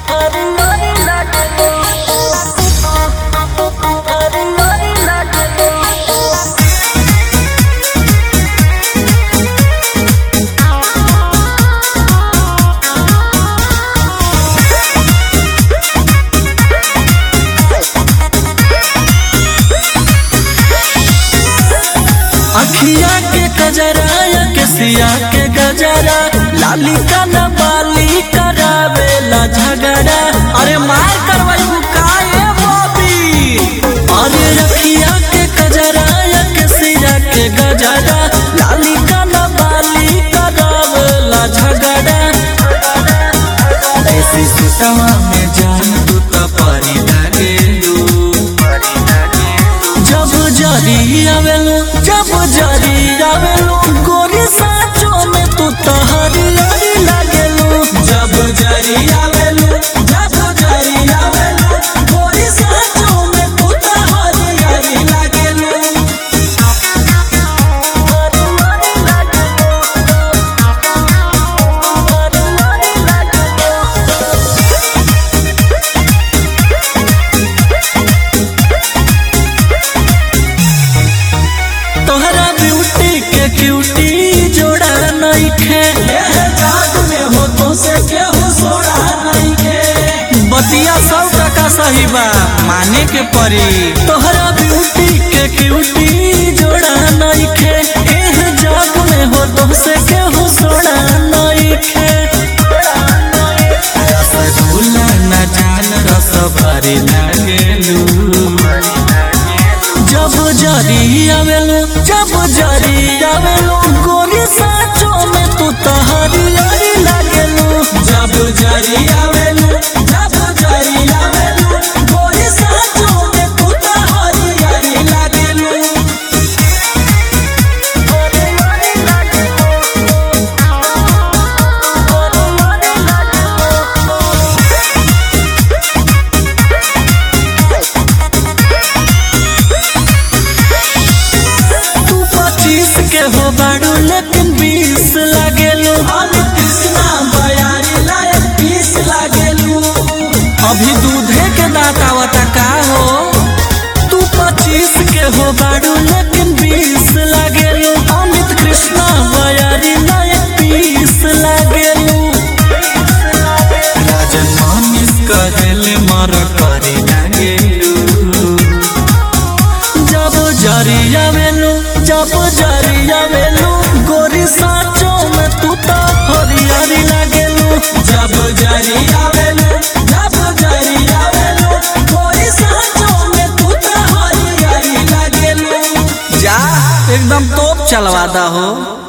अखिया के कजरा या केसिया के गजरा लाली का न बाली करावेला झगड़ा। अरे मार करवाई काए बॉबी। अरे अखिया के कजरा या केसिया के गजरा लाली का न बाली करावेला झगड़ा। ऐसी सुतवा में जान तू तो परी लागेलू। जब जरी आवेलू गोरी साचो में तू तो हरियारी लागेलू। जब जरी आवेलू गोरी साचो में तू तो हरियारी लागेलू। तोहरा ब्यूटी के क्यूटी जोड़ा नइखे। जाग में हो तो से केहू सोड़ा नइखे। बतिया 100 टका सही बा माने के परी। तोहरा ब्यूटी के क्यूटी जोड़ा नइखे। एह जाग में हो तो से केहू सोड़ा नइखे। रसगुल्ला न जान रस भरी लागेलू। जब जरी आवेलू गोरी साचो में तू तो हरियारी लागेलू। जब जरी आवेलू गोरी साचो में तू तो हरियारी लागेलू। के हो बाड़ू लेकिन 20 लागेलू। कृष्णा बयारी लायक 20 लागेलू। अभी दूधे के दांत आवता का हो। तू 25 के हो बाड़ू लेकिन 20 लागेलू। अमित कृष्णा बयारी लायक 20 लागेलू। राजन मानिस कहेले मर करी लागेलू। जब जरी आवेलू गोरी साचो में तू तो हरियारी लागेलू। जब जरी आवेलू गोरी साचो में तू तो हरियारी लागेलू। जा एकदम तोप चलवा दा हो।